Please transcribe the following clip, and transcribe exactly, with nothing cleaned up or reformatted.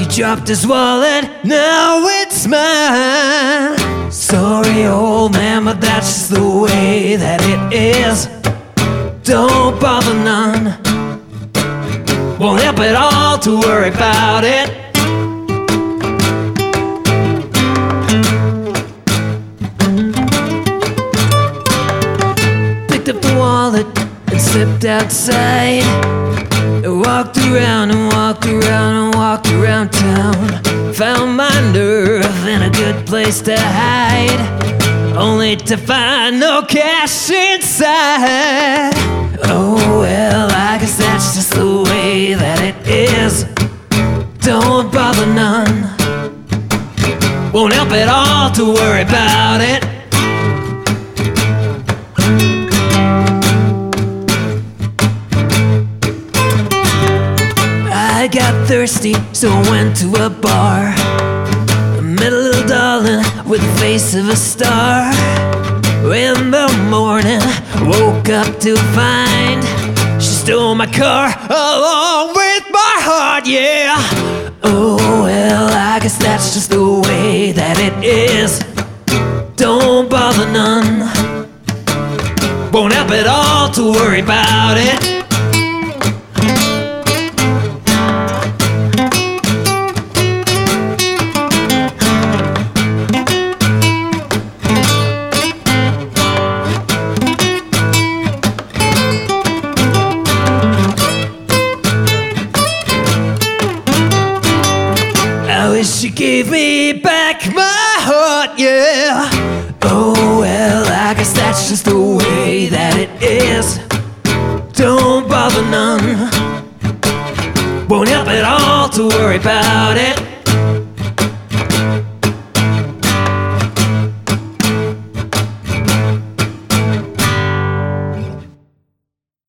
He dropped his wallet, now it's mine. Sorry, old man, but that's just the way that it is. Don't bother none. Won't help at all to worry about it. Picked up the wallet and slipped outside. I walked around and walked around and walked around town. Found my nerve in a good place to hide, only to find no cash inside. Oh well, I guess that's just the way that it is. Don't bother none. Won't help at all to worry about it. I got thirsty, so I went to a bar. I met a little darling with the face of a star. In the morning, woke up to find she stole my car along with my heart, yeah. Oh well, I guess that's just the way that it is. Don't bother none. Won't help at all to worry about it. She gave me back my heart, yeah. Oh well, I guess that's just the way that it is. Don't bother none. Won't help at all to worry about it.